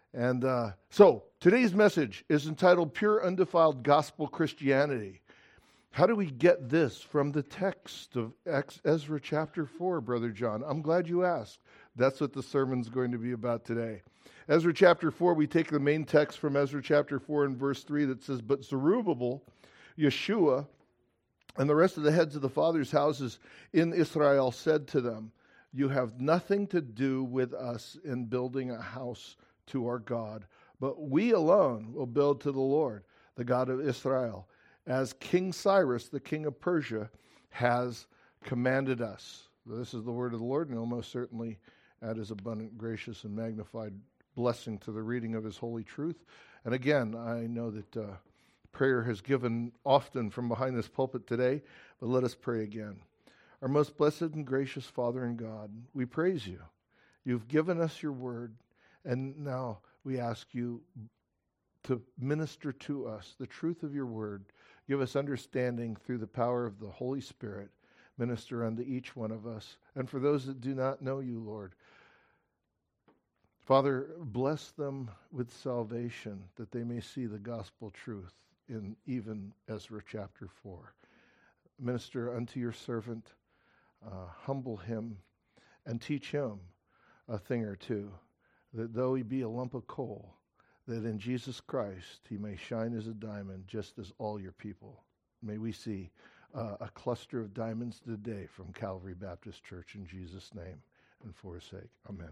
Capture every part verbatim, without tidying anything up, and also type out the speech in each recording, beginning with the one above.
And uh, so today's message is entitled Pure Undefiled Gospel Christianity. How do we get this from the text of Ezra chapter four, Brother John? I'm glad you asked. That's what the sermon's going to be about today. Ezra chapter four, we take the main text from Ezra chapter four and verse three that says, But Zerubbabel, Yeshua, and the rest of the heads of the fathers' houses in Israel said to them, You have nothing to do with us in building a house to our God, but we alone will build to the Lord, the God of Israel, as King Cyrus, the king of Persia, has commanded us. This is the word of the Lord, and he'll most certainly add his abundant, gracious, and magnified blessing to the reading of his holy truth. And again, I know that uh, prayer has given often from behind this pulpit today, but let us pray again. Our most blessed and gracious Father and God, we praise you. You've given us your word, and now we ask you to minister to us the truth of your word. Give us understanding through the power of the Holy Spirit. Minister unto each one of us. And for those that do not know you, Lord, Father, bless them with salvation that they may see the gospel truth in even Ezra chapter four. Minister unto your servant, uh, humble him, and teach him a thing or two, that though he be a lump of coal, that in Jesus Christ he may shine as a diamond, just as all your people. May we see uh, a cluster of diamonds today from Calvary Baptist Church in Jesus' name and for his sake. Amen.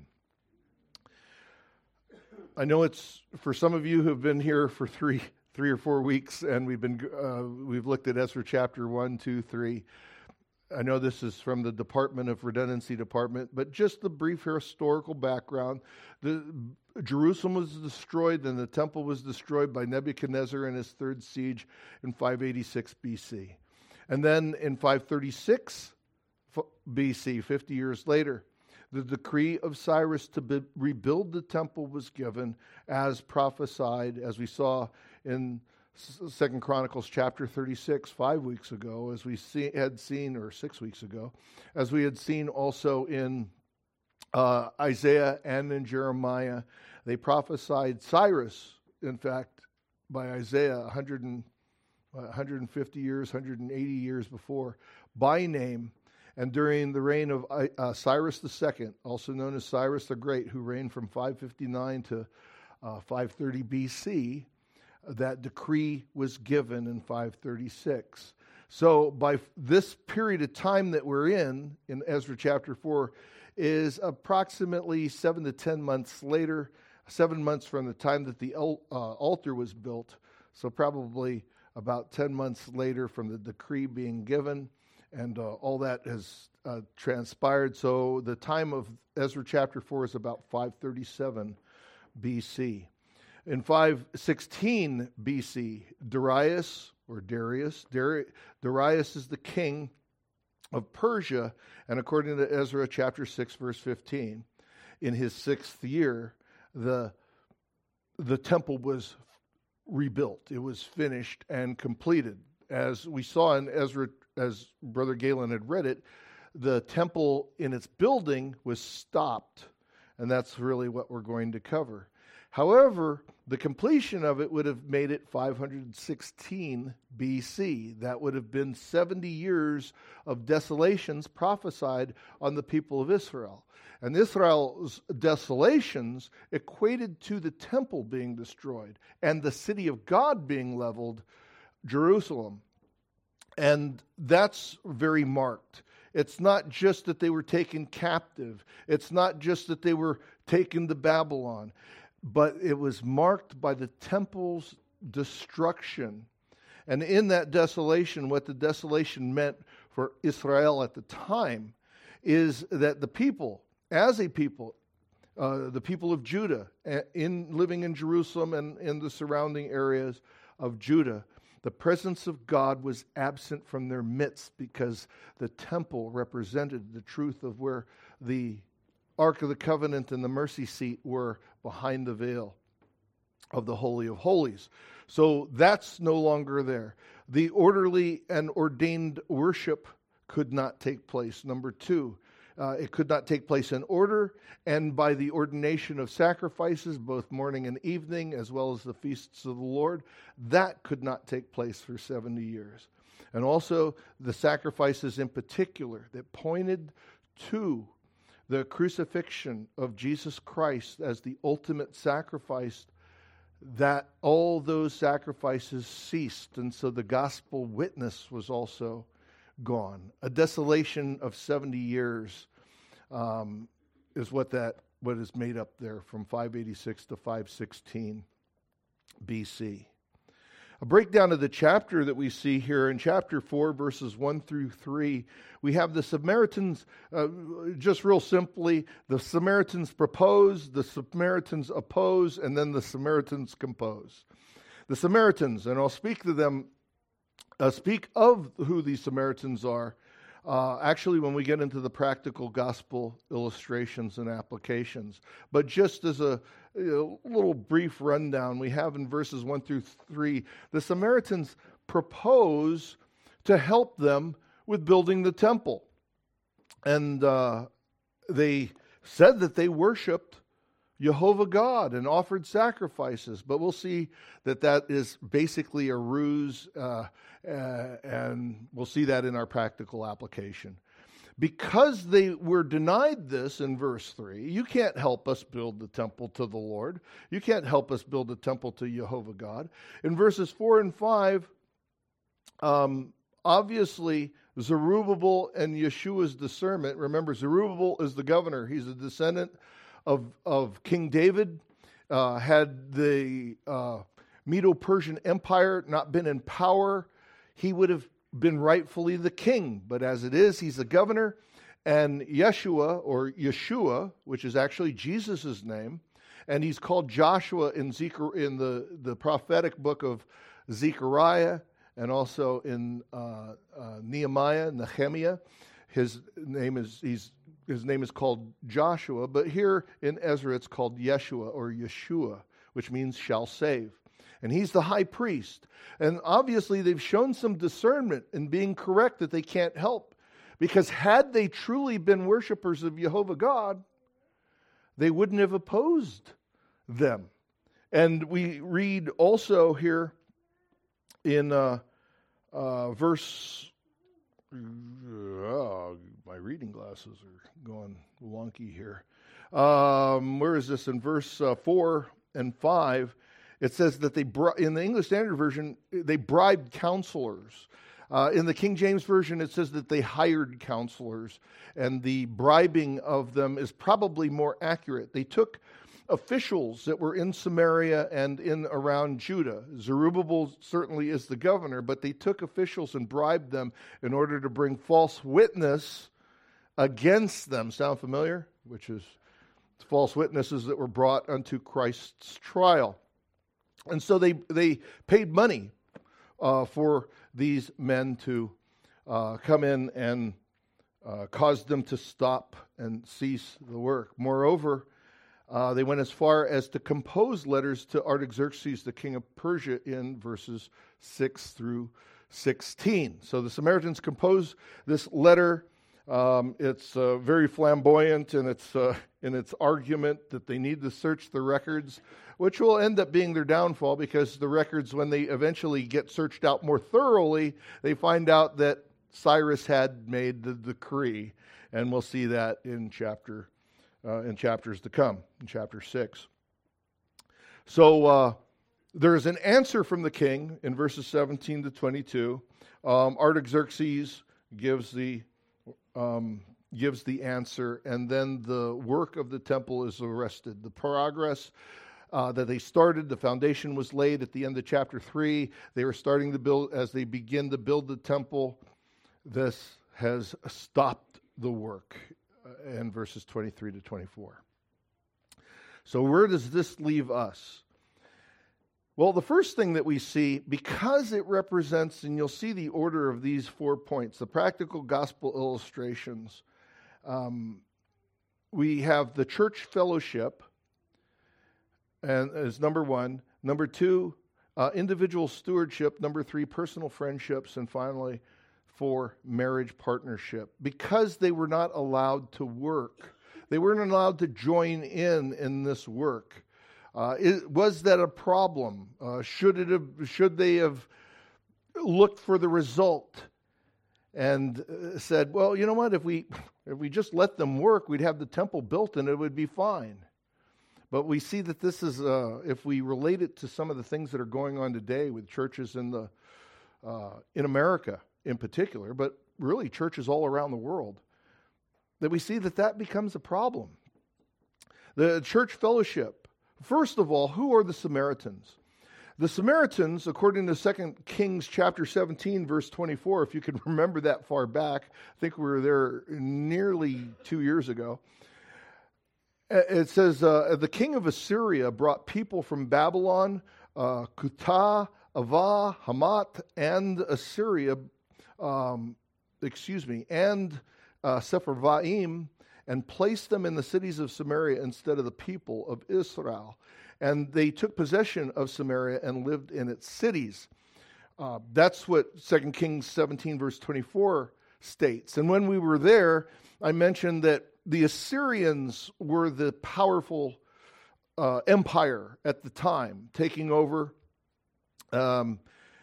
I know it's for some of you who have been here for three, three or four weeks, and we've been uh, we've looked at Ezra chapter one, two, three. I know this is from the Department of Redundancy Department, but just the brief historical background. The, Jerusalem was destroyed, and the temple was destroyed by Nebuchadnezzar in his third siege in five eighty-six B C. And then in five thirty-six B C, fifty years later, the decree of Cyrus to be, rebuild the temple was given as prophesied, as we saw in Second Chronicles chapter thirty-six, five weeks ago, as we see, had seen, or six weeks ago, as we had seen also in uh, Isaiah and in Jeremiah. They prophesied Cyrus, in fact, by Isaiah one hundred, one hundred fifty years, one hundred eighty years before, by name. And during the reign of uh, Cyrus the Second, also known as Cyrus the Great, who reigned from five fifty-nine to uh, five thirty B C, that decree was given in five thirty-six. So by this period of time that we're in, in Ezra chapter four, is approximately seven to ten months later, seven months from the time that the uh, altar was built. So probably about ten months later from the decree being given, and uh, all that has uh, transpired. So the time of Ezra chapter four is about five thirty-seven B C. In five sixteen B C, Darius, or Darius, Dar- Darius is the king of Persia, and according to Ezra chapter six, verse fifteen, in his sixth year, the, the temple was rebuilt. It was finished and completed. As we saw in Ezra, as Brother Galen had read it, the temple in its building was stopped, and that's really what we're going to cover. However, the completion of it would have made it five sixteen B C. That would have been seventy years of desolations prophesied on the people of Israel. And Israel's desolations equated to the temple being destroyed and the city of God being leveled, Jerusalem. And that's very marked. It's not just that they were taken captive. It's not just that they were taken to Babylon. But it was marked by the temple's destruction. And in that desolation, what the desolation meant for Israel at the time is that the people, as a people, uh, the people of Judah, in living in Jerusalem and in the surrounding areas of Judah, the presence of God was absent from their midst because the temple represented the truth of where the Ark of the Covenant and the mercy seat were behind the veil of the Holy of Holies. So that's no longer there. The orderly and ordained worship could not take place. Number two, Uh, it could not take place in order, and by the ordination of sacrifices, both morning and evening, as well as the feasts of the Lord, that could not take place for seventy years. And also the sacrifices in particular that pointed to the crucifixion of Jesus Christ as the ultimate sacrifice, that all those sacrifices ceased, and so the gospel witness was also gone. A desolation of seventy years um, is what that what is made up there from five eighty-six to five sixteen B C. A breakdown of the chapter that we see here in chapter four, verses one through three, we have the Samaritans, uh, just real simply, the Samaritans propose, the Samaritans oppose, and then the Samaritans compose. The Samaritans, and I'll speak to them, uh, speak of who these Samaritans are, uh, actually when we get into the practical gospel illustrations and applications. But just as a A little brief rundown, we have in verses one through three, the Samaritans propose to help them with building the temple. And uh, they said that they worshiped Jehovah God and offered sacrifices. But we'll see that that is basically a ruse, uh, uh, and we'll see that in our practical application. Because they were denied this in verse three, you can't help us build the temple to the Lord. You can't help us build the temple to Jehovah God. In verses four and five, um, obviously Zerubbabel and Yeshua's discernment. Remember, Zerubbabel is the governor. He's a descendant of, of King David. Uh, had the uh, Medo-Persian Empire not been in power, he would have been rightfully the king, but as it is, he's the governor. And Yeshua, or Yeshua, which is actually Jesus' name, and he's called Joshua in, Zechar- in the, the prophetic book of Zechariah, and also in uh, uh, Nehemiah, Nehemiah. His name is he's his name is called Joshua, but here in Ezra it's called Yeshua or Yeshua, which means shall save. And he's the high priest. And obviously they've shown some discernment in being correct that they can't help. Because had they truly been worshipers of Jehovah God, they wouldn't have opposed them. And we read also here in uh, uh, verse... Oh, my reading glasses are going wonky here. Um, where is this? In verse uh, four and five... It says that they, in the English Standard Version, they bribed counselors. Uh, in the King James Version, it says that they hired counselors, and the bribing of them is probably more accurate. They took officials that were in Samaria and in around Judah. Zerubbabel certainly is the governor, but they took officials and bribed them in order to bring false witness against them. Sound familiar? Which is false witnesses that were brought unto Christ's trial. And so they, they paid money uh, for these men to uh, come in and uh, cause them to stop and cease the work. Moreover, uh, they went as far as to compose letters to Artaxerxes, the king of Persia, in verses six through sixteen. So the Samaritans compose this letter. Um, it's uh, very flamboyant in its, uh, in its argument that they need to search the records, which will end up being their downfall, because the records, when they eventually get searched out more thoroughly, they find out that Cyrus had made the decree, and we'll see that in chapter uh, in chapters to come, in chapter six. So uh, there is an answer from the king in verses seventeen to twenty-two. Um, Artaxerxes gives the um, gives the answer, and then the work of the temple is arrested. The progress Uh, that they started, the foundation was laid at the end of chapter three. They were starting to build, as they begin to build the temple, this has stopped the work uh, in verses twenty-three to twenty-four. So where does this leave us? Well, the first thing that we see, because it represents, and you'll see the order of these four points, the practical gospel illustrations, um, we have the church fellowship, and as number one. Number two, uh, individual stewardship. Number three, personal friendships. And finally, for marriage partnership because they were not allowed to work. They weren't allowed to join in in this work. Uh, it, was that a problem? Uh, should it have? Should they have looked for the result and uh, said, "Well, you know what? If we if we just let them work, we'd have the temple built and it would be fine." But we see that this is, uh, if we relate it to some of the things that are going on today with churches in the uh, in America in particular, but really churches all around the world, that we see that that becomes a problem. The church fellowship. First of all, who are the Samaritans? The Samaritans, according to Second Kings chapter seventeen, verse twenty-four, if you can remember that far back, I think we were there nearly two years ago. It says, uh, the king of Assyria brought people from Babylon, uh, Kutah, Avah, Hamath, and Assyria, um, excuse me, and uh, Sepharvaim, and placed them in the cities of Samaria instead of the people of Israel. And they took possession of Samaria and lived in its cities. Uh, that's what Second Kings seventeen, verse twenty-four states. And when we were there, I mentioned that the Assyrians were the powerful uh, empire at the time, taking over. Um,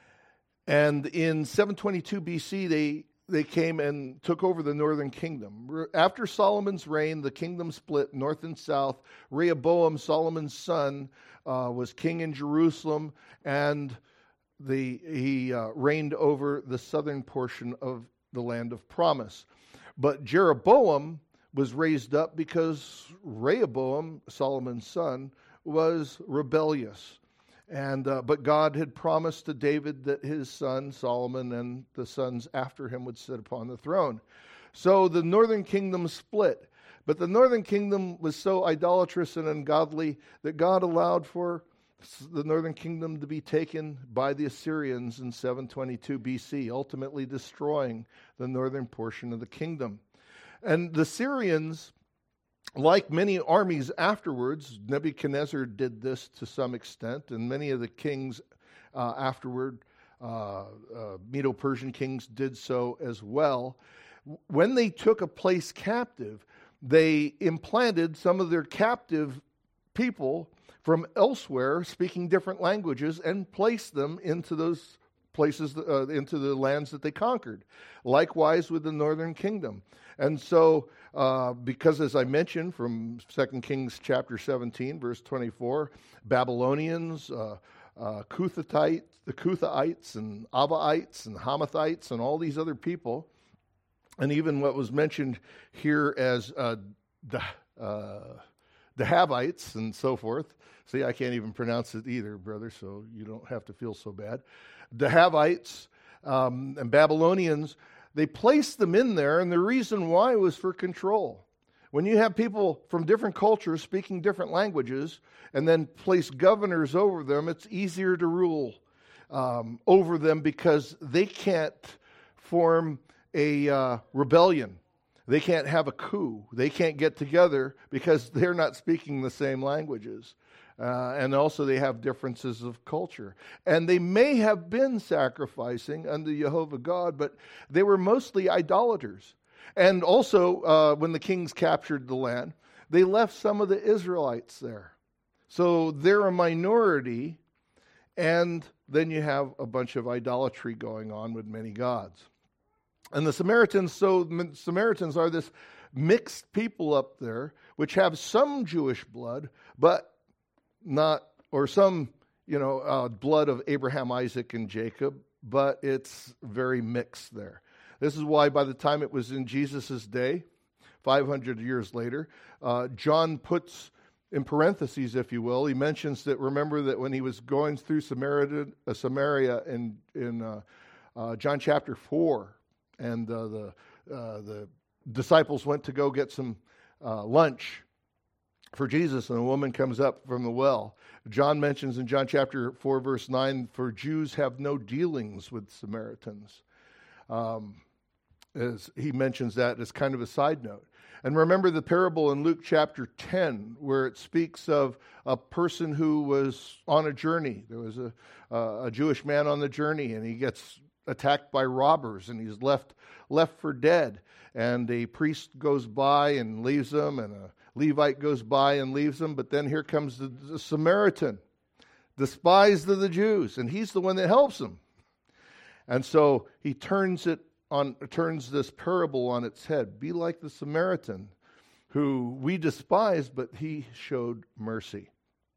and in seven twenty-two B C, they they came and took over the northern kingdom. After Solomon's reign, the kingdom split north and south. Rehoboam, Solomon's son, uh, was king in Jerusalem, and the he uh, reigned over the southern portion of the land of promise. But Jeroboam was raised up because Rehoboam, Solomon's son, was rebellious. And uh, but God had promised to David that his son, Solomon, and the sons after him would sit upon the throne. So the northern kingdom split. But the northern kingdom was so idolatrous and ungodly that God allowed for the northern kingdom to be taken by the Assyrians in seven twenty-two B C, ultimately destroying the northern portion of the kingdom. And the Syrians, like many armies afterwards, Nebuchadnezzar did this to some extent, and many of the kings uh, afterward, uh, uh, Medo-Persian kings, did so as well. When they took a place captive, they implanted some of their captive people from elsewhere speaking different languages and placed them into those places, uh, into the lands that they conquered. Likewise with the northern kingdom. And so, uh, because as I mentioned from Second Kings chapter seventeen, verse twenty-four, Babylonians, uh, uh, Cuthites, the Cuthaites and Avaites and Hamathites and all these other people, and even what was mentioned here as uh, the, uh, the Havites and so forth. See, I can't even pronounce it either, brother, so you don't have to feel so bad. The Havites um, and Babylonians, they placed them in there, and the reason why was for control. When you have people from different cultures speaking different languages and then place governors over them, it's easier to rule um, over them because they can't form a uh, rebellion. They can't have a coup. They can't get together because they're not speaking the same languages. Uh, and also they have differences of culture. And they may have been sacrificing unto Jehovah God, but they were mostly idolaters. And also, uh, when the kings captured the land, they left some of the Israelites there. So they're a minority, and then you have a bunch of idolatry going on with many gods. And the Samaritans, so Samaritans are this mixed people up there, which have some Jewish blood, but not, or some, you know, uh, blood of Abraham, Isaac, and Jacob, but it's very mixed there. This is why by the time it was in Jesus' day, five hundred years later, uh, John puts in parentheses, if you will, he mentions that, remember that when he was going through Samaria, uh, Samaria in, in uh, uh, John chapter four, and uh, the uh, the disciples went to go get some uh, lunch for Jesus, and a woman comes up from the well. John mentions in John chapter four, verse nine, for Jews have no dealings with Samaritans. Um, as he mentions that as kind of a side note. And remember the parable in Luke chapter ten, where it speaks of a person who was on a journey. There was a, uh, a Jewish man on the journey, and he gets attacked by robbers, and he's left left for dead. And a priest goes by and leaves him, and a Levite goes by and leaves him. But then here comes the, the Samaritan, despised of the Jews, and he's the one that helps him. And so he turns it on, turns this parable on its head. Be like the Samaritan, who we despise, but he showed mercy.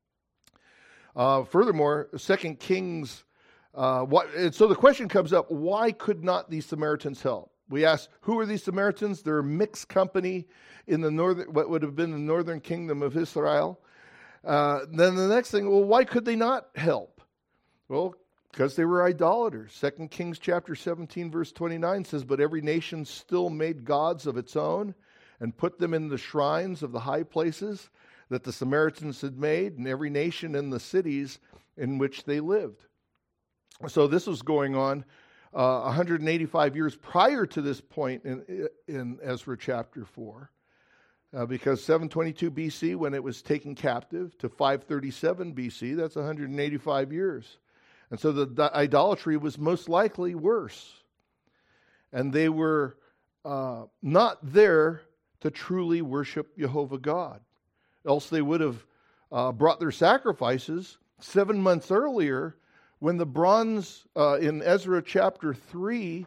Uh, furthermore, Second Kings. Uh, what, and so the question comes up: why could not these Samaritans help? We ask, who are these Samaritans? They're a mixed company in the northern, what would have been the northern kingdom of Israel. Uh, then the next thing, well, why could they not help? Well, because they were idolaters. Second Kings chapter seventeen, verse twenty-nine says, "But every nation still made gods of its own and put them in the shrines of the high places that the Samaritans had made, and every nation in the cities in which they lived." So this was going on uh, one hundred eighty-five years prior to this point in, in Ezra chapter four. Uh, because seven twenty-two B C, when it was taken captive, to five thirty-seven B C, that's one hundred eighty-five years. And so the, the idolatry was most likely worse. And they were uh, not there to truly worship Jehovah God. Else they would have uh, brought their sacrifices seven months earlier, when the bronze, uh, in Ezra chapter three,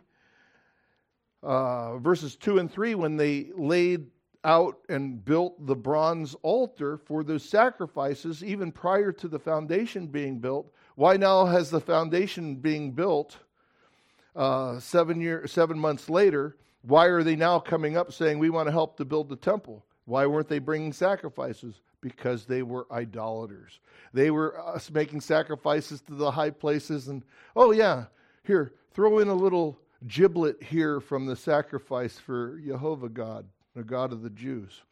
uh, verses two and three, when they laid out and built the bronze altar for those sacrifices, even prior to the foundation being built. Why now has the foundation being built uh, seven year, seven months later? Why are they now coming up saying, we want to help to build the temple? Why weren't they bringing sacrifices? Because they were idolaters. They were uh, making sacrifices to the high places, and, oh yeah, here, throw in a little giblet here from the sacrifice for Jehovah God, the God of the Jews.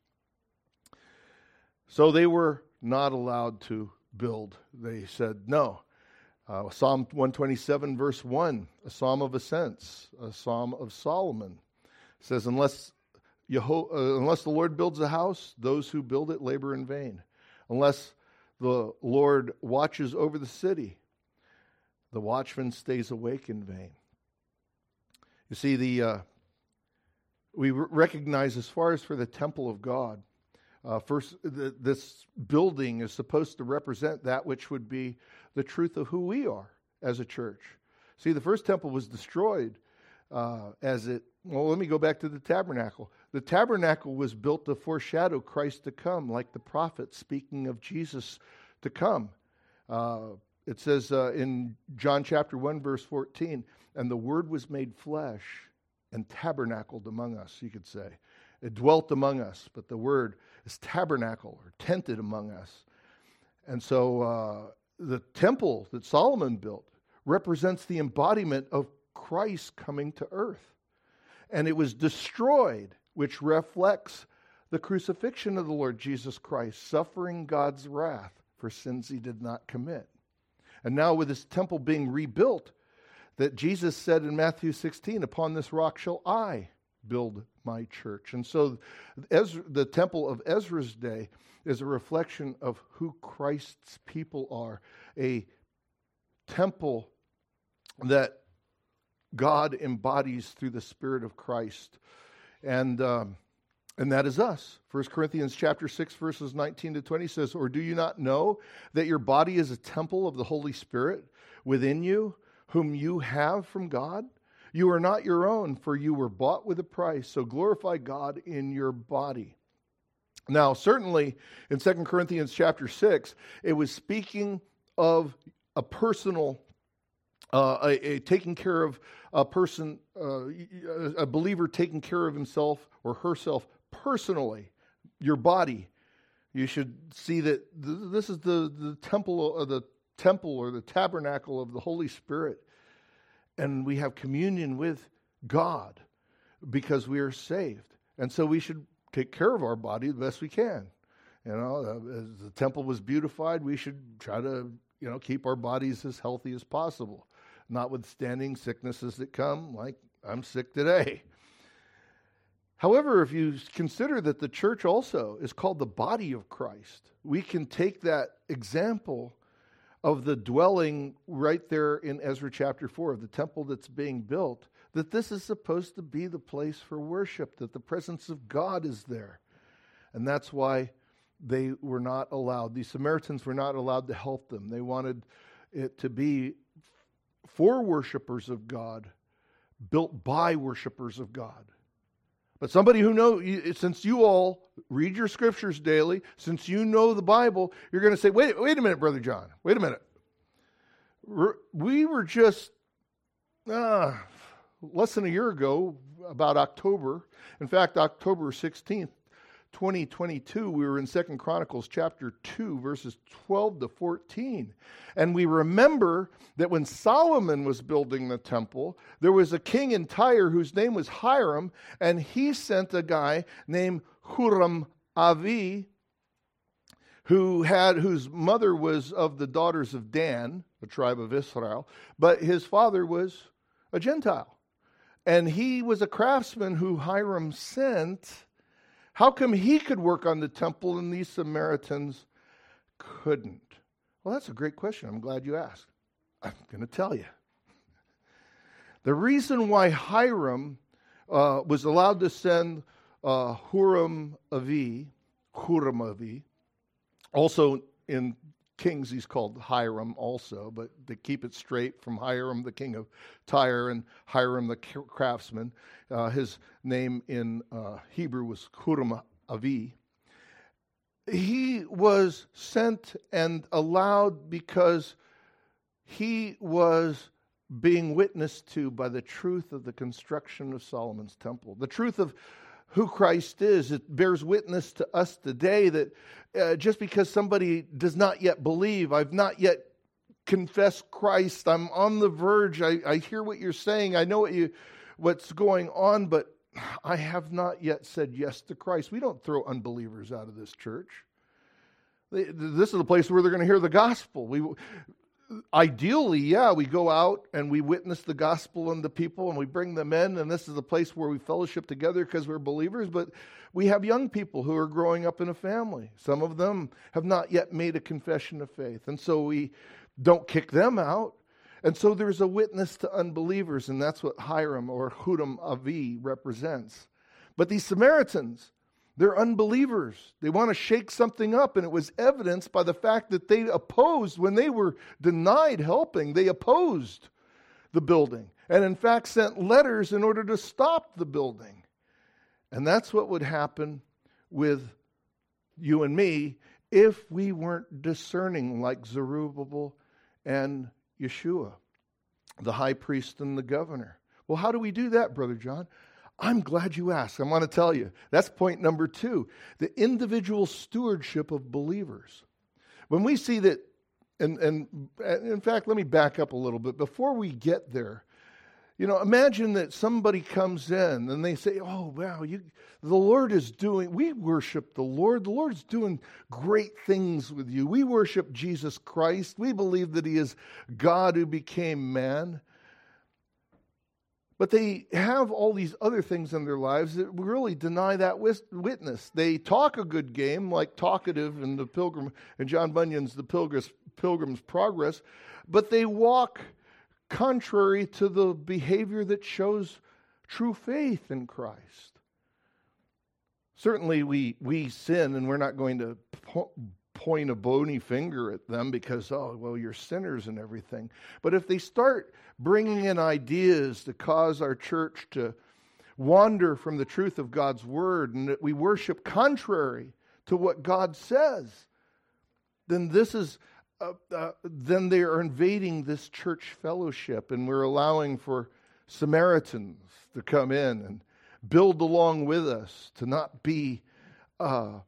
So they were not allowed to build. They said no. Uh, Psalm one twenty-seven, verse one, a psalm of ascents, a psalm of Solomon, says, unless Yeho- uh, unless the Lord builds a house, those who build it labor in vain. Unless the Lord watches over the city, the watchman stays awake in vain. You see, the uh, we recognize, as far as for the temple of God, uh, first the, this building is supposed to represent that which would be the truth of who we are as a church. See, the first temple was destroyed uh, as it, well, let me go back to the tabernacle. The tabernacle was built to foreshadow Christ to come, like the prophet speaking of Jesus to come. Uh, it says uh, in John chapter one, verse fourteen, and the Word was made flesh and tabernacled among us, you could say. It dwelt among us, but the word is tabernacle, or tented among us. And so uh, the temple that Solomon built represents the embodiment of Christ coming to earth. And it was destroyed, which reflects the crucifixion of the Lord Jesus Christ, suffering God's wrath for sins he did not commit. And now with this temple being rebuilt, that Jesus said in Matthew sixteen, upon this rock shall I build my church. And so Ezra, the temple of Ezra's day is a reflection of who Christ's people are, a temple that God embodies through the Spirit of Christ. And um, and that is us. First Corinthians chapter six, verses nineteen to twenty says, or do you not know that your body is a temple of the Holy Spirit within you, whom you have from God? You are not your own, for you were bought with a price. So glorify God in your body. Now, certainly in Second Corinthians chapter six, it was speaking of a personal Uh, a, a taking care of a person, uh, a believer taking care of himself or herself personally, your body. You should see that th- this is the, the temple of the temple or the tabernacle of the Holy Spirit, and we have communion with God because we are saved, and so we should take care of our body the best we can. You know, as the temple was beautified, we should try to, you know, keep our bodies as healthy as possible, notwithstanding sicknesses that come, like I'm sick today. However, if you consider that the church also is called the body of Christ, we can take that example of the dwelling right there in Ezra chapter four, of the temple that's being built, that this is supposed to be the place for worship, that the presence of God is there. And that's why they were not allowed, the Samaritans were not allowed to help them. They wanted it to be for worshipers of God, built by worshipers of God. But somebody who knows, since you all read your scriptures daily, since you know the Bible, you're going to say, wait, wait a minute, Brother John, wait a minute. We were just uh, less than a year ago, about October. In fact, October sixteenth, twenty twenty-two, we were in Second Chronicles chapter two, verses twelve to fourteen. And we remember that when Solomon was building the temple, there was a king in Tyre whose name was Hiram, and he sent a guy named Huram Avi, who had whose mother was of the daughters of Dan, the tribe of Israel, but his father was a Gentile. And he was a craftsman who Hiram sent. How come he could work on the temple and these Samaritans couldn't? Well, that's a great question. I'm glad you asked. I'm going to tell you. The reason why Hiram uh, was allowed to send uh, Huram Avi, Huram Avi, also in Kings he's called Hiram also, but to keep it straight, from Hiram, the king of Tyre, and Hiram, the craftsman, uh, his name in uh, Hebrew was Huram Avi. He was sent and allowed because he was being witnessed to by the truth of the construction of Solomon's temple. The truth of who Christ is. It bears witness to us today that uh, just because somebody does not yet believe, I've not yet confessed Christ, I'm on the verge, I, I hear what you're saying, I know what you, what's going on, but I have not yet said yes to Christ. We don't throw unbelievers out of this church. This is the place where they're going to hear the gospel. We Ideally, yeah, we go out and we witness the gospel unto people and we bring them in, and this is the place where we fellowship together because we're believers, but we have young people who are growing up in a family. Some of them have not yet made a confession of faith, and so we don't kick them out. And so there's a witness to unbelievers, and that's what Hiram or Huram Avi represents. But these Samaritans, they're unbelievers. They want to shake something up, and it was evidenced by the fact that they opposed, when they were denied helping, they opposed the building, and in fact sent letters in order to stop the building. And that's what would happen with you and me if we weren't discerning like Zerubbabel and Yeshua, the high priest and the governor. Well, how do we do that, Brother John? I'm glad you asked. I want to tell you. That's point number two, the individual stewardship of believers. When we see that, and, and, and in fact, let me back up a little bit. Before we get there, you know, imagine that somebody comes in and they say, oh, wow, you, the Lord is doing, we worship the Lord. The Lord's doing great things with you. We worship Jesus Christ. We believe that he is God who became man. But they have all these other things in their lives that really deny that witness. They talk a good game, like Talkative in the Pilgrim, and John Bunyan's The Pilgrim's, Pilgrim's Progress, but they walk contrary to the behavior that shows true faith in Christ. Certainly we we sin, and we're not going to po- point a bony finger at them because, oh, well, you're sinners and everything. But if they start bringing in ideas to cause our church to wander from the truth of God's word, and that we worship contrary to what God says, then this is uh, uh, then they are invading this church fellowship, and we're allowing for Samaritans to come in and build along with us, to not be uh,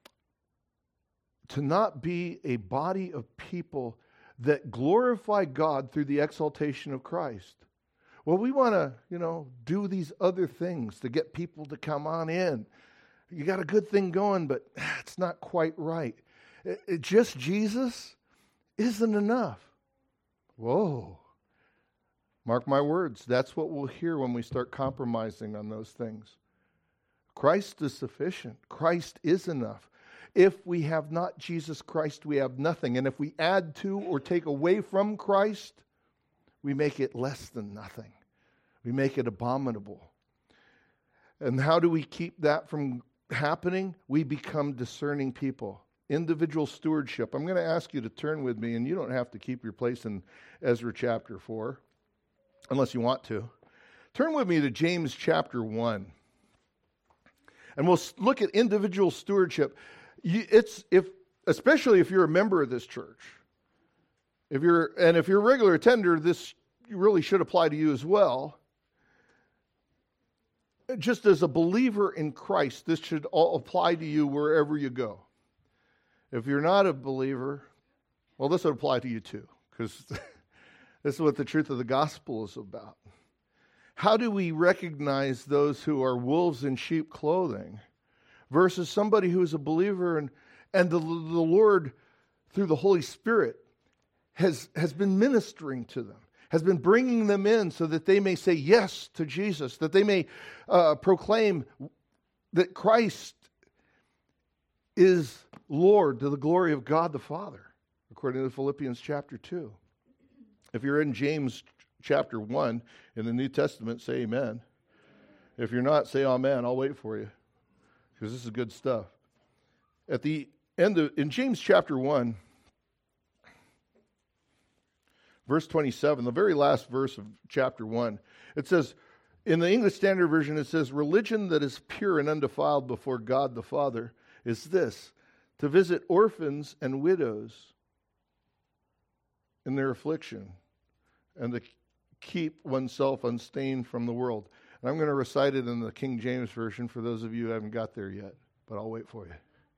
to not be a body of people that glorify God through the exaltation of Christ. Well, we want to, you know, do these other things to get people to come on in. You got a good thing going, but it's not quite right. It, it, just Jesus isn't enough. Whoa. Mark my words, that's what we'll hear when we start compromising on those things. Christ is sufficient. Christ is enough. If we have not Jesus Christ, we have nothing. And if we add to or take away from Christ, we make it less than nothing. We make it abominable. And how do we keep that from happening? We become discerning people. Individual stewardship. I'm going to ask you to turn with me, and you don't have to keep your place in Ezra chapter four, unless you want to. Turn with me to James chapter one. And we'll look at individual stewardship. It's if, especially if you're a member of this church. If you're, and if you're a regular attender, this really should apply to you as well. Just as a believer in Christ, this should all apply to you wherever you go. If you're not a believer, well, this would apply to you too, because this is what the truth of the gospel is about. How do we recognize those who are wolves in sheep clothing versus somebody who is a believer and, and the, the Lord, through the Holy Spirit, has, has been ministering to them, has been bringing them in so that they may say yes to Jesus, that they may uh, proclaim that Christ is Lord to the glory of God the Father, according to Philippians chapter two. If you're in James chapter one in the New Testament, say amen. If you're not, say amen. I'll wait for you, because this is good stuff. At the end of, in James chapter one, verse twenty-seven, the very last verse of chapter one, it says, in the English Standard Version, it says, religion that is pure and undefiled before God the Father is this, to visit orphans and widows in their affliction, and to keep oneself unstained from the world. And I'm going to recite it in the King James Version for those of you who haven't got there yet, but I'll wait for you.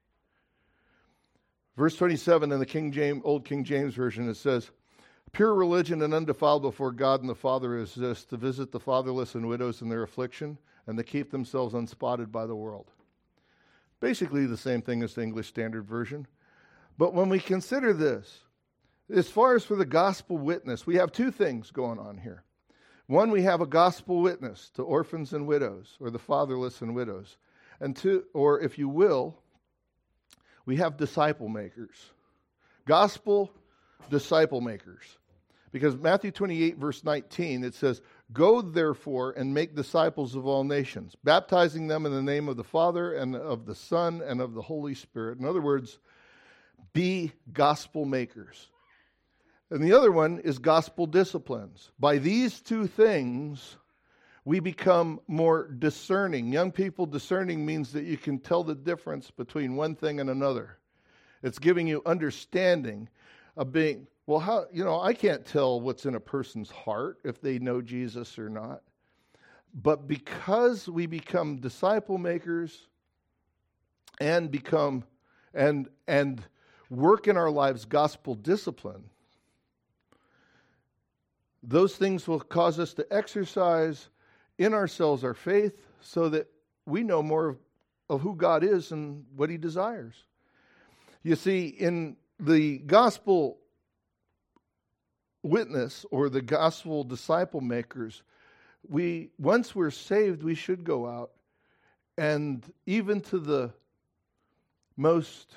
Verse twenty-seven in the King James, Old King James Version, it says, pure religion and undefiled before God and the Father is this, to visit the fatherless and widows in their affliction, and to keep themselves unspotted by the world. Basically the same thing as the English Standard Version. But when we consider this, as far as for the gospel witness, we have two things going on here. One, we have a gospel witness to orphans and widows, or the fatherless and widows. And two, or if you will, we have disciple makers. Gospel disciple makers. Because Matthew twenty-eight, verse nineteen, it says, go therefore and make disciples of all nations, baptizing them in the name of the Father and of the Son and of the Holy Spirit. In other words, be gospel makers. And the other one is gospel disciplines. By these two things, we become more discerning. Young people, discerning means that you can tell the difference between one thing and another. It's giving you understanding of being, well, how, you know, I can't tell what's in a person's heart if they know Jesus or not. But because we become disciple makers and become, and, and work in our lives gospel discipline, those things will cause us to exercise in ourselves our faith so that we know more of, of who God is and what He desires. You see, in the gospel witness or the gospel disciple makers, we once we're saved, we should go out and even to the most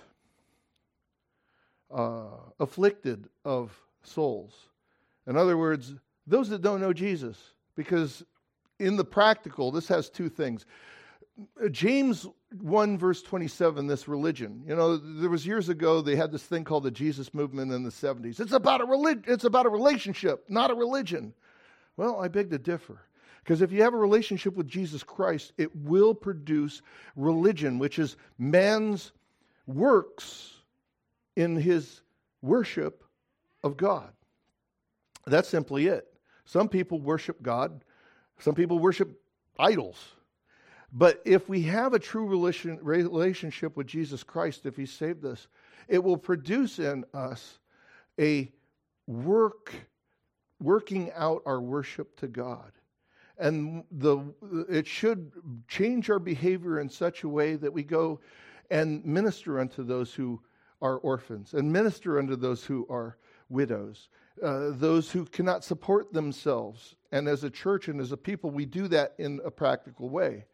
uh, afflicted of souls. In other words, those that don't know Jesus, because in the practical, this has two things. James one verse twenty-seven, this religion. You know, there was years ago, they had this thing called the Jesus movement in the seventies. It's about a relig- It's about a relationship, not a religion. Well, I beg to differ. Because if you have a relationship with Jesus Christ, it will produce religion, which is man's works in his worship of God. That's simply it. Some people worship God. Some people worship idols. But if we have a true relation, relationship with Jesus Christ, if He saved us, it will produce in us a work, working out our worship to God. And the it should change our behavior in such a way that we go and minister unto those who are orphans, and minister unto those who are widows, uh, those who cannot support themselves. And as a church and as a people, we do that in a practical way.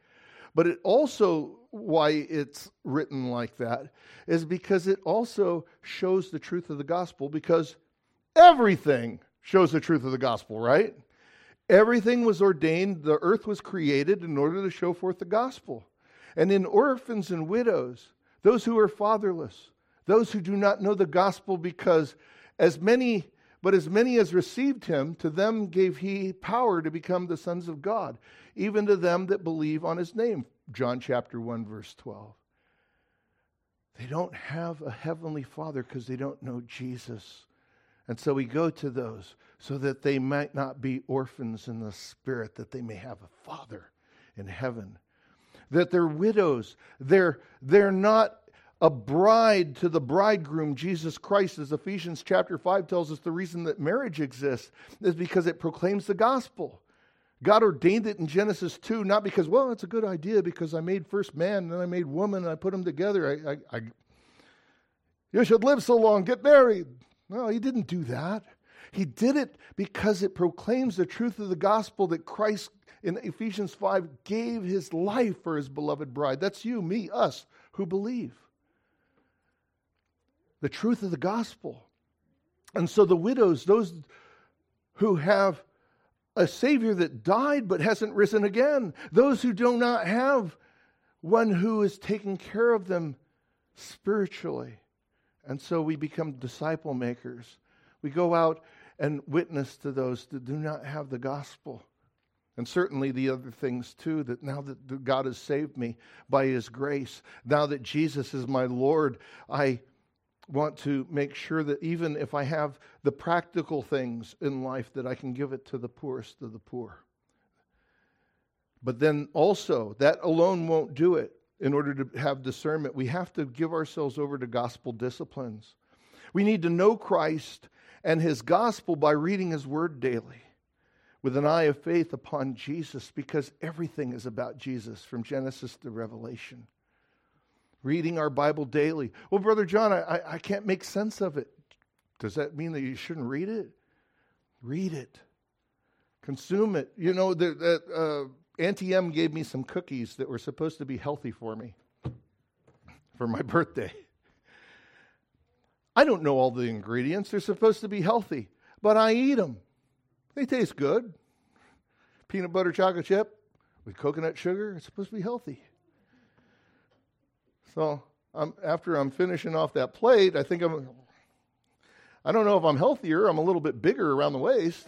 But it also, why it's written like that, is because it also shows the truth of the gospel, because everything shows the truth of the gospel, right? Everything was ordained, the earth was created in order to show forth the gospel. And in orphans and widows, those who are fatherless, those who do not know the gospel, because as many, but as many as received him, to them gave he power to become the sons of God, even to them that believe on his name. John chapter one, verse twelve. They don't have a heavenly Father because they don't know Jesus. And so we go to those so that they might not be orphans in the spirit, that they may have a Father in heaven. That they're widows. They're, they're not a bride to the bridegroom, Jesus Christ. As Ephesians chapter five tells us, the reason that marriage exists is because it proclaims the gospel. God ordained it in Genesis two, not because, well, it's a good idea because I made first man and then I made woman and I put them together. I, I, I, you should live so long, get married. No, he didn't do that. He did it because it proclaims the truth of the gospel that Christ, in Ephesians five, gave his life for his beloved bride. That's you, me, us, who believe. The truth of the gospel. And so the widows, those who have a Savior that died but hasn't risen again, those who do not have one who is taking care of them spiritually. And so we become disciple makers. We go out and witness to those that do not have the gospel. And certainly the other things too, that now that God has saved me by his grace, now that Jesus is my Lord, I want to make sure that even if I have the practical things in life, that I can give it to the poorest of the poor. But then also, that alone won't do it. In order to have discernment, we have to give ourselves over to gospel disciplines. We need to know Christ and his gospel by reading his word daily with an eye of faith upon Jesus, because everything is about Jesus from Genesis to Revelation. Reading our Bible daily. Well, Brother John, I, I can't make sense of it. Does that mean that you shouldn't read it? Read it. Consume it. You know, that uh, uh, Auntie M gave me some cookies that were supposed to be healthy for me for my birthday. I don't know all the ingredients. They're supposed to be healthy, but I eat them. They taste good. Peanut butter chocolate chip with coconut sugar. It's supposed to be healthy. So I'm, after I'm finishing off that plate, I think I'm, I don't know if I'm healthier. I'm a little bit bigger around the waist.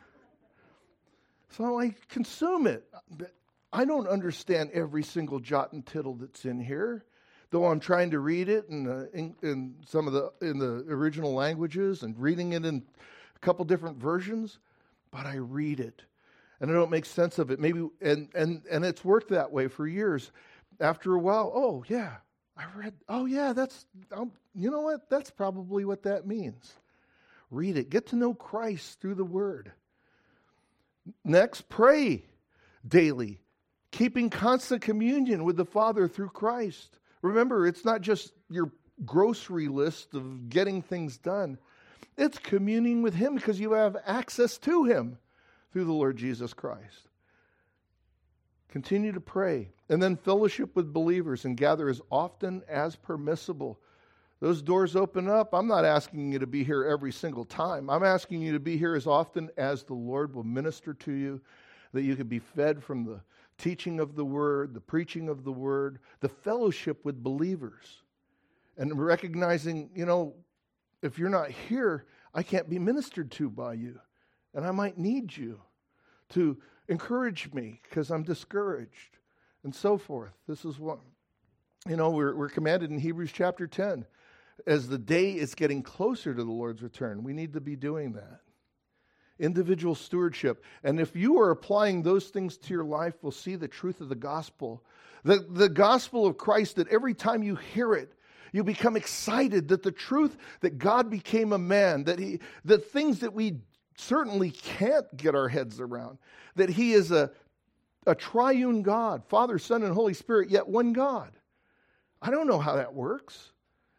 So I consume it. I don't understand every single jot and tittle that's in here, though I'm trying to read it in, uh, in, in some of the in the original languages and reading it in a couple different versions. But I read it, and I don't make sense of it. Maybe and and and it's worked that way for years. After a while, oh yeah, I read. Oh yeah, that's um, you know what? That's probably what that means. Read it. Get to know Christ through the Word. Next, pray daily, keeping constant communion with the Father through Christ. Remember, it's not just your grocery list of getting things done. It's communing with him because you have access to him through the Lord Jesus Christ. Continue to pray, and then fellowship with believers and gather as often as permissible. Those doors open up. I'm not asking you to be here every single time. I'm asking you to be here as often as the Lord will minister to you, that you can be fed from the teaching of the Word, the preaching of the Word, the fellowship with believers, and recognizing, you know, if you're not here, I can't be ministered to by you, and I might need you to encourage me because I'm discouraged, and so forth. This is what, you know, we're, we're commanded in Hebrews chapter ten. As the day is getting closer to the Lord's return, we need to be doing that. Individual stewardship. And if you are applying those things to your life, we'll see the truth of the gospel. The, the gospel of Christ, that every time you hear it, you become excited that the truth that God became a man, that he, the things that we certainly can't get our heads around, that he is a, a triune God, Father, Son, and Holy Spirit, yet one God. I don't know how that works.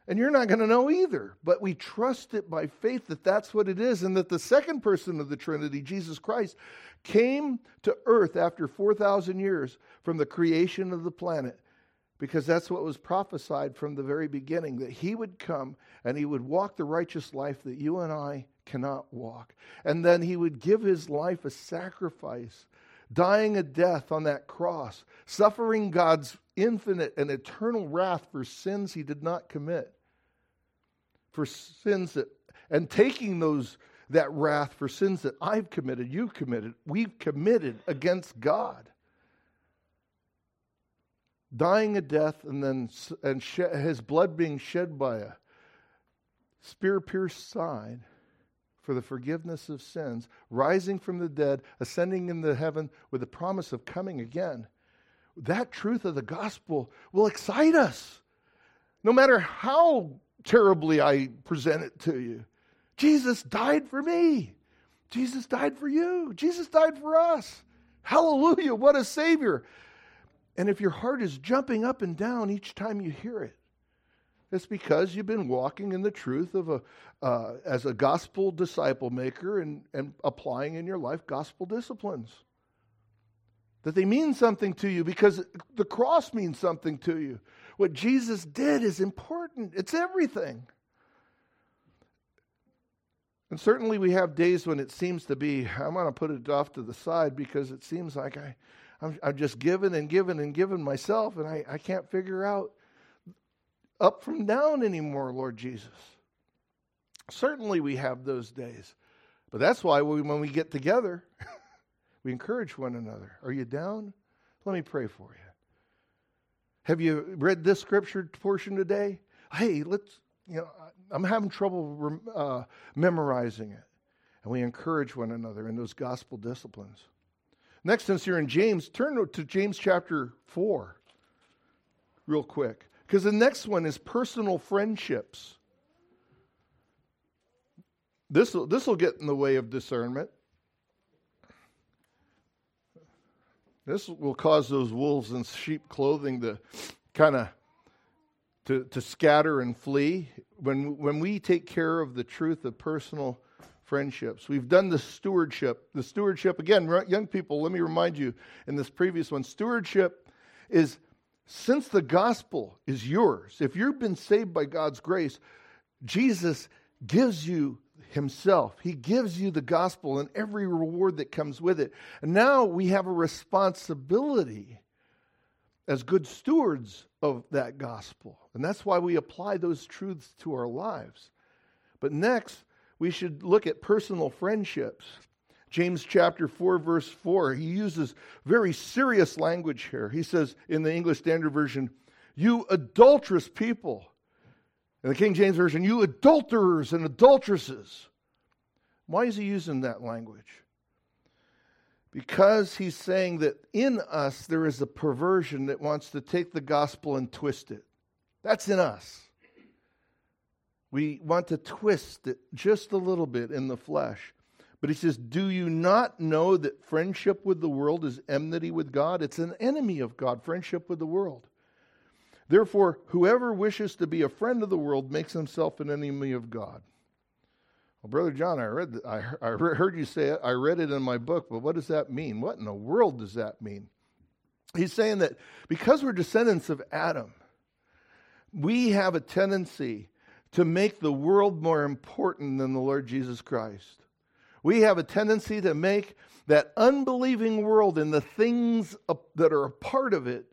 And you're not going to know either. But we trust it by faith that that's what it is, and that the second person of the Trinity, Jesus Christ, came to earth after four thousand years from the creation of the planet, because that's what was prophesied from the very beginning, that he would come and he would walk the righteous life that you and I cannot walk. And then he would give his life a sacrifice, dying a death on that cross, suffering God's infinite and eternal wrath for sins he did not commit, for sins that, and taking those that wrath for sins that I've committed, you've committed, we've committed against God. Dying a death, and then and shed, his blood being shed by a spear-pierced side for the forgiveness of sins, rising from the dead, ascending into heaven with the promise of coming again. That truth of the gospel will excite us, no matter how terribly I present it to you. Jesus died for me. Jesus died for you. Jesus died for us. Hallelujah, what a Savior. And if your heart is jumping up and down each time you hear it, it's because you've been walking in the truth of a uh, as a gospel disciple maker and, and applying in your life gospel disciplines. That they mean something to you because the cross means something to you. What Jesus did is important. It's everything. And certainly we have days when it seems to be, I'm going to put it off to the side because it seems like I, I'm, I'm just giving and giving and giving myself, and I, I can't figure out up from down anymore, Lord Jesus. Certainly we have those days. But that's why we, when we get together, we encourage one another. Are you down? Let me pray for you. Have you read this scripture portion today? Hey, let's, you know, I'm having trouble uh, memorizing it. And we encourage one another in those gospel disciplines. Next, since you're in James, turn to James chapter four real quick. Because the next one is personal friendships. This will this will get in the way of discernment. This will cause those wolves in sheep clothing to kind of to, to scatter and flee. When when we take care of the truth of personal friendships, we've done the stewardship. The stewardship, again, young people, let me remind you in this previous one, stewardship is, since the gospel is yours, if you've been saved by God's grace, Jesus gives you himself. He gives you the gospel and every reward that comes with it. And now we have a responsibility as good stewards of that gospel. And that's why we apply those truths to our lives. But next, we should look at personal friendships. James chapter four, verse four, he uses very serious language here. He says in the English Standard Version, you adulterous people. In the King James Version, you adulterers and adulteresses. Why is he using that language? Because he's saying that in us there is a perversion that wants to take the gospel and twist it. That's in us. We want to twist it just a little bit in the flesh. But he says, do you not know that friendship with the world is enmity with God? It's an enemy of God, friendship with the world. Therefore, whoever wishes to be a friend of the world makes himself an enemy of God. Well, Brother John, I read, I heard you say it. I read it in my book, but what does that mean? What in the world does that mean? He's saying that because we're descendants of Adam, we have a tendency to make the world more important than the Lord Jesus Christ. We have a tendency to make that unbelieving world and the things that are a part of it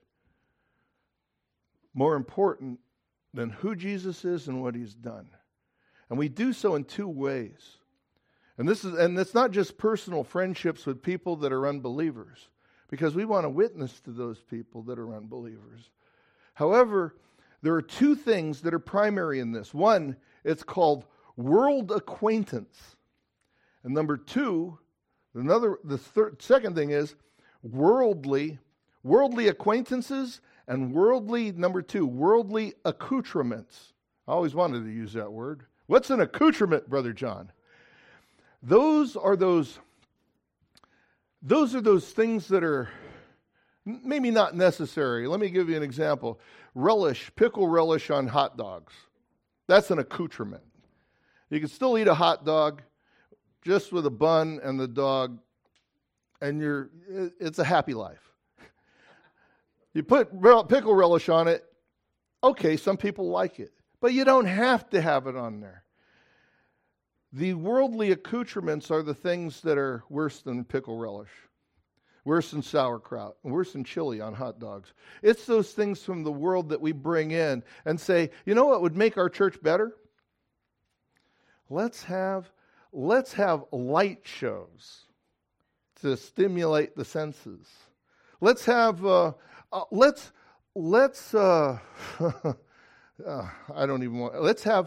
more important than who Jesus is and what he's done. And we do so in two ways. And this is and it's not just personal friendships with people that are unbelievers, because we want to witness to those people that are unbelievers. However, there are two things that are primary in this. One, it's called world acquaintance. And number two, another the third, second thing is worldly, worldly acquaintances and worldly, number two, worldly accoutrements. I always wanted to use that word. What's an accoutrement, Brother John? Those are those, those are those things that are maybe not necessary. Let me give you an example. Relish, pickle relish on hot dogs. That's an accoutrement. You can still eat a hot dog just with a bun and the dog, and you're it's a happy life. You put pickle relish on it, okay, some people like it, but you don't have to have it on there. The worldly accoutrements are the things that are worse than pickle relish, worse than sauerkraut, worse than chili on hot dogs. It's those things from the world that we bring in and say, you know what would make our church better? Let's have, let's have light shows to stimulate the senses. Let's have, uh, uh, let's, let's, uh, uh, I don't even want, let's have,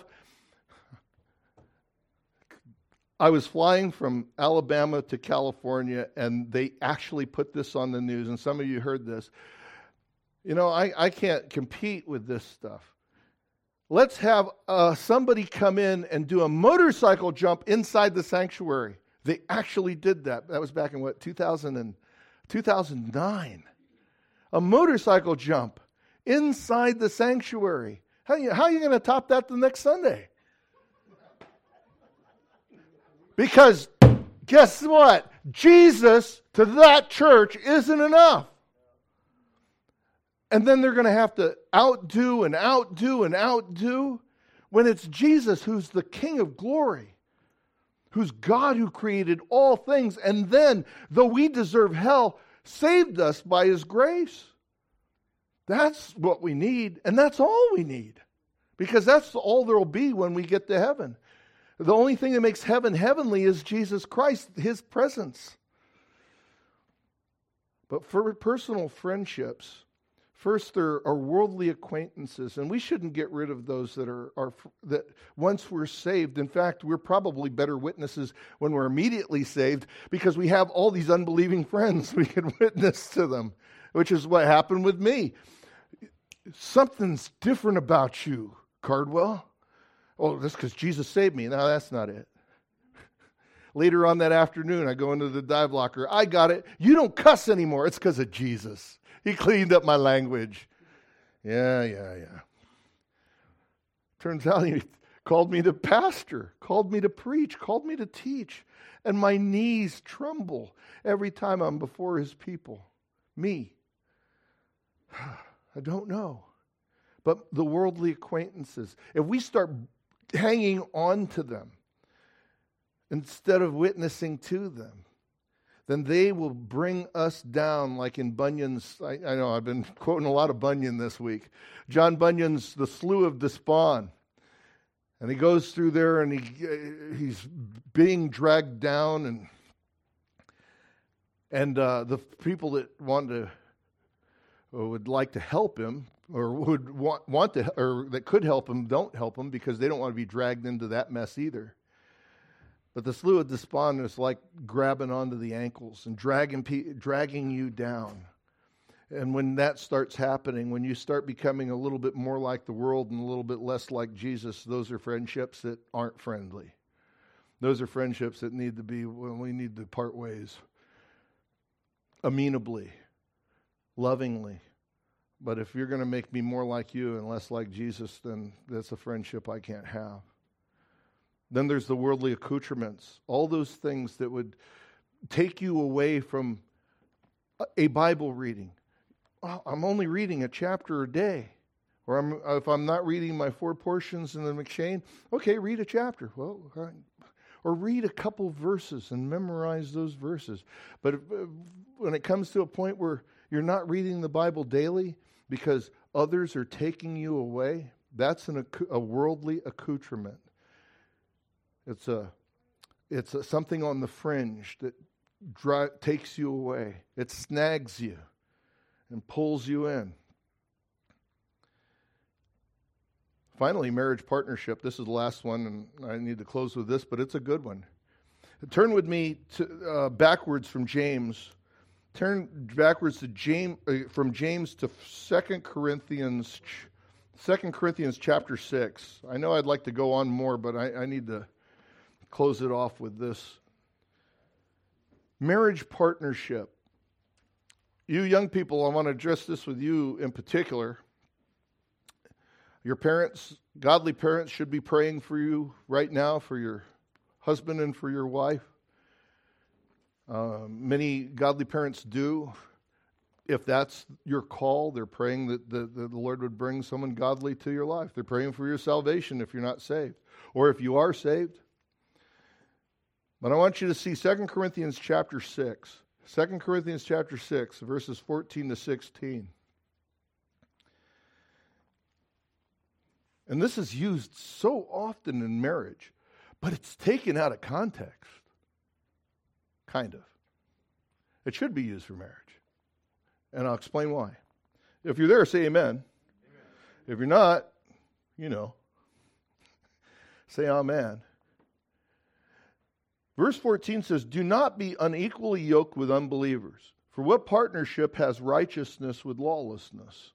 I was flying from Alabama to California, and they actually put this on the news, and some of you heard this. You know, I, I can't compete with this stuff. Let's have uh, somebody come in and do a motorcycle jump inside the sanctuary. They actually did that. That was back in, what, two thousand and, two thousand nine. A motorcycle jump inside the sanctuary. How, you, how are you going to top that the next Sunday? Because guess what? Jesus to that church isn't enough. And then they're going to have to outdo and outdo and outdo when it's Jesus who's the King of glory, who's God who created all things, and then, though we deserve hell, saved us by His grace. That's what we need, and that's all we need, because that's all there will be when we get to heaven. The only thing that makes heaven heavenly is Jesus Christ, His presence. But for personal friendships, first there are worldly acquaintances, and we shouldn't get rid of those that are, are that once we're saved. In fact, we're probably better witnesses when we're immediately saved, because we have all these unbelieving friends. We can witness to them, which is what happened with me. Something's different about you, Cardwell. Oh, that's because Jesus saved me. No, that's not it. Later on that afternoon, I go into the dive locker. I got it. You don't cuss anymore. It's because of Jesus. He cleaned up my language. Yeah, yeah, yeah. Turns out He called me to pastor, called me to preach, called me to teach. And my knees tremble every time I'm before His people. Me. I don't know. But the worldly acquaintances, if we start hanging on to them instead of witnessing to them, then they will bring us down, like in Bunyan's. I, I know I've been quoting a lot of Bunyan this week. John Bunyan's The Slough of Despond. And he goes through there and he he's being dragged down, and and uh, the people that want to or would like to help him, or would want, want to, or that could help him, don't help him because they don't want to be dragged into that mess either. But the Slough of Despond is like grabbing onto the ankles and dragging dragging you down. And when that starts happening, when you start becoming a little bit more like the world and a little bit less like Jesus, those are friendships that aren't friendly. Those are friendships that need to be, well, we need to part ways amenably, lovingly. But if you're going to make me more like you and less like Jesus, then that's a friendship I can't have. Then there's the worldly accoutrements, all those things that would take you away from a Bible reading. Oh, I'm only reading a chapter a day. Or I'm, if I'm not reading my four portions in the McShane, okay, read a chapter. Well, or read a couple verses and memorize those verses. But if, when it comes to a point where you're not reading the Bible daily because others are taking you away, that's an, a worldly accoutrement. It's a, it's a, something on the fringe that dri- takes you away. It snags you and pulls you in. Finally, marriage partnership. This is the last one, and I need to close with this, but it's a good one. Turn with me to uh, backwards from James. Turn backwards to James uh, from James to Second Corinthians, Second Corinthians chapter six. I know I'd like to go on more, but I, I need to close it off with this. Marriage partnership. You young people, I want to address this with you in particular. Your parents, godly parents, should be praying for you right now, for your husband and for your wife. Uh, many godly parents do. If that's your call, they're praying that the, that the Lord would bring someone godly to your life. They're praying for your salvation if you're not saved, or if you are saved. But I want you to see Second Corinthians chapter six. Second Corinthians chapter six, verses fourteen to sixteen. And this is used so often in marriage, but it's taken out of context. Kind of. It should be used for marriage. And I'll explain why. If you're there, say amen. Amen. If you're not, you know, say amen. Verse fourteen says, do not be unequally yoked with unbelievers. For what partnership has righteousness with lawlessness?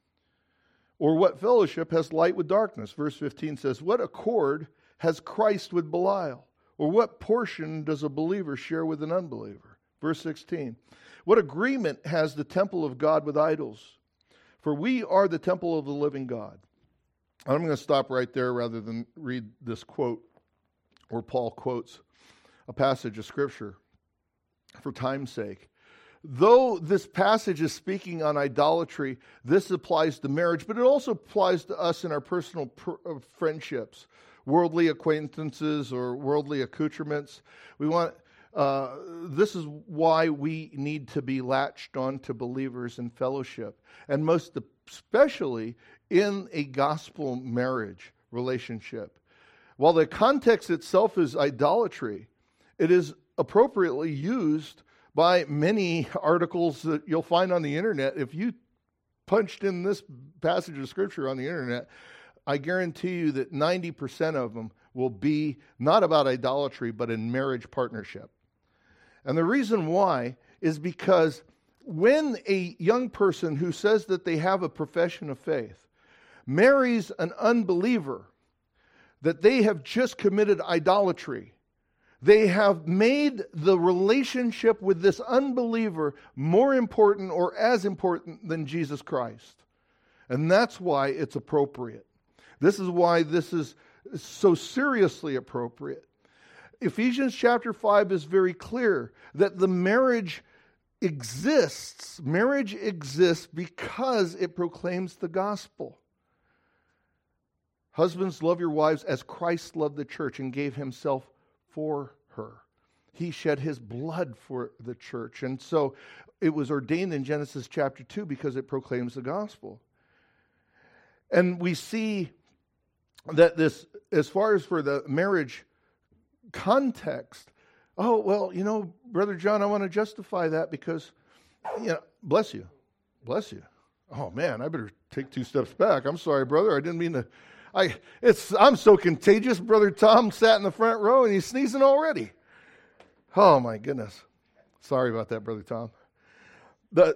Or what fellowship has light with darkness? Verse fifteen says, what accord has Christ with Belial? Or what portion does a believer share with an unbeliever? Verse sixteen, what agreement has the temple of God with idols? For we are the temple of the living God. I'm going to stop right there rather than read this quote where Paul quotes a passage of Scripture for time's sake. Though this passage is speaking on idolatry, this applies to marriage, but it also applies to us in our personal pr- uh, friendships, worldly acquaintances or worldly accoutrements. We want uh, this is why we need to be latched on to believers in fellowship, and most especially in a gospel marriage relationship. While the context itself is idolatry, it is appropriately used by many articles that you'll find on the internet. If you punched in this passage of Scripture on the internet, I guarantee you that ninety percent of them will be not about idolatry, but in marriage partnership. And the reason why is because when a young person who says that they have a profession of faith marries an unbeliever, that they have just committed idolatry. They have made the relationship with this unbeliever more important or as important than Jesus Christ. And that's why it's appropriate. This is why this is so seriously appropriate. Ephesians chapter five is very clear that the marriage exists. Marriage exists because it proclaims the gospel. Husbands, love your wives as Christ loved the church and gave himself for her. He shed his blood for the church. And so it was ordained in Genesis chapter two because it proclaims the gospel. And we see that this, as far as for the marriage context, oh, well, you know, Brother John, I want to justify that because, you know, bless you. Bless you. Oh, man, I better take two steps back. I'm sorry, brother. I didn't mean to. I it's I'm so contagious. Brother Tom sat in the front row and he's sneezing already. Oh my goodness. Sorry about that, Brother Tom. The,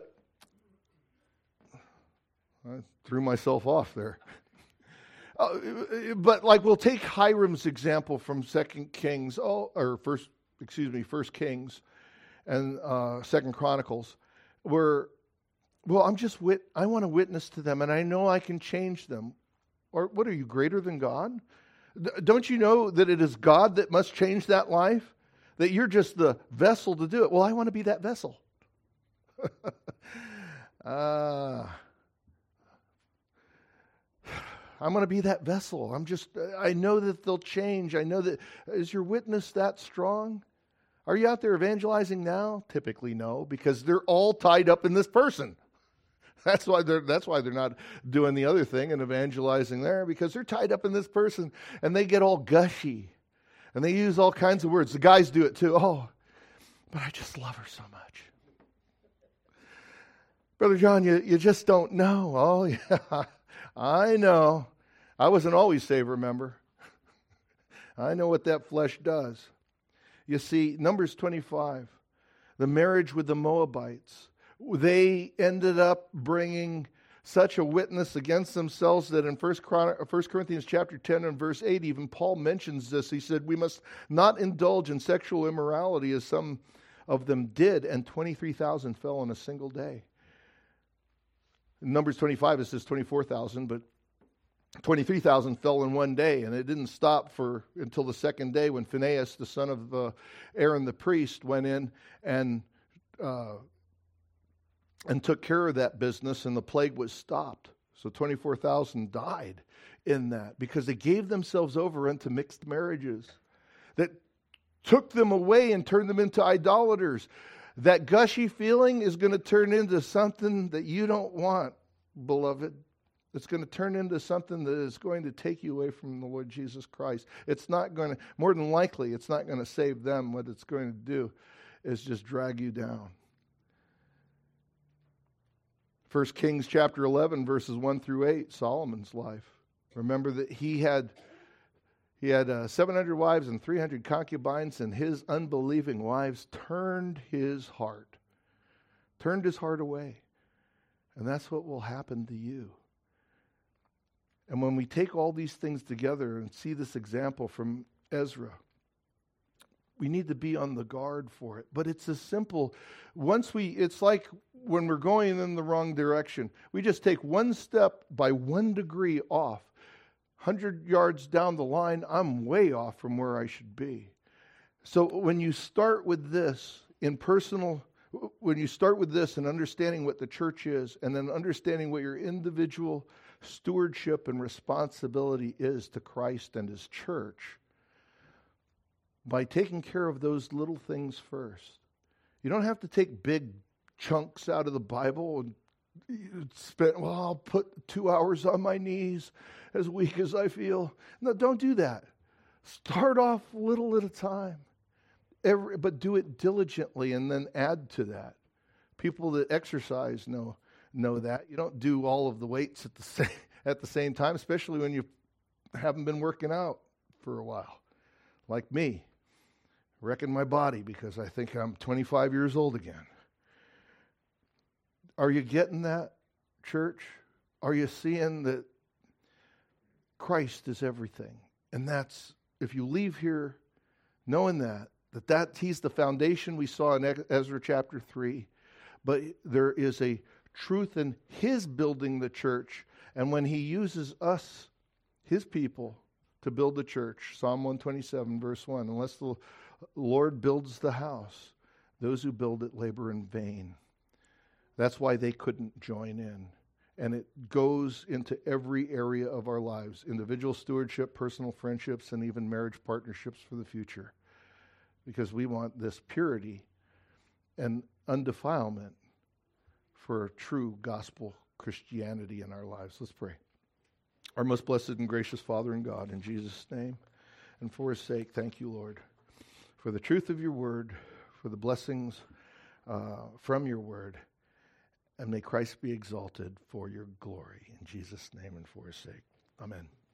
I threw myself off there. Uh, but like we'll take Hiram's example from Second Kings, oh, or first, excuse me, First Kings and uh, Second Chronicles, where, well, I'm just wit. I want to witness to them, and I know I can change them. Or what are you, greater than God? Don't you know that it is God that must change that life? That you're just the vessel to do it. Well, I want to be that vessel. uh, I'm going to be that vessel. I'm just, I know that they'll change. I know that, is your witness that strong? Are you out there evangelizing now? Typically no, because they're all tied up in this person. That's why they're that's why they're not doing the other thing and evangelizing there, because they're tied up in this person and they get all gushy and they use all kinds of words. The guys do it too. Oh, but I just love her so much. Brother John, you, you just don't know. Oh, yeah, I know. I wasn't always saved, remember? I know what that flesh does. You see, Numbers twenty-five, the marriage with the Moabites, they ended up bringing such a witness against themselves that in First Corinthians chapter ten and verse eight, even Paul mentions this. He said, we must not indulge in sexual immorality as some of them did, and twenty-three thousand fell in a single day. In Numbers twenty-five, it says twenty-four thousand, but twenty-three thousand fell in one day, and it didn't stop for until the second day when Phinehas, the son of uh, Aaron the priest, went in and uh, and took care of that business, and the plague was stopped. So twenty-four thousand died in that because they gave themselves over unto mixed marriages that took them away and turned them into idolaters. That gushy feeling is going to turn into something that you don't want, beloved. It's going to turn into something that is going to take you away from the Lord Jesus Christ. It's not going to, more than likely, it's not going to save them. What it's going to do is just drag you down. First Kings chapter eleven, verses one through eight, Solomon's life. Remember that he had he had uh, seven hundred wives and three hundred concubines, and his unbelieving wives turned his heart, turned his heart away. And that's what will happen to you. And when we take all these things together and see this example from Ezra, we need to be on the guard for it. But it's as simple. Once we, it's like when we're going in the wrong direction. We just take one step by one degree off. one hundred yards down the line, I'm way off from where I should be. So when you start with this in personal, when you start with this and understanding what the church is, and then understanding what your individual stewardship and responsibility is to Christ and His church, by taking care of those little things first. You don't have to take big chunks out of the Bible and spend, well, I'll put two hours on my knees as weak as I feel. No, don't do that. Start off little at a time. Every, but do it diligently and then add to that. People that exercise know know that. You don't do all of the weights at the same, at the same time, especially when you haven't been working out for a while. Like me. Wrecking my body because I think I'm twenty-five years old again. Are you getting that, church? Are you seeing that Christ is everything? And that's, if you leave here knowing that, that, that He's the foundation we saw in Ezra chapter three, but there is a truth in His building the church, and when He uses us, His people, to build the church, Psalm one twenty-seven, verse one, unless the Lord builds the house, those who build it labor in vain. That's why they couldn't join in. And it goes into every area of our lives, individual stewardship, personal friendships, and even marriage partnerships for the future. Because we want this purity and undefilement for true gospel Christianity in our lives. Let's pray. Our most blessed and gracious Father and God, in Jesus' name and for His sake, thank you, Lord, for the truth of your word, for the blessings uh, from your word, and may Christ be exalted for your glory. In Jesus' name and for His sake. Amen.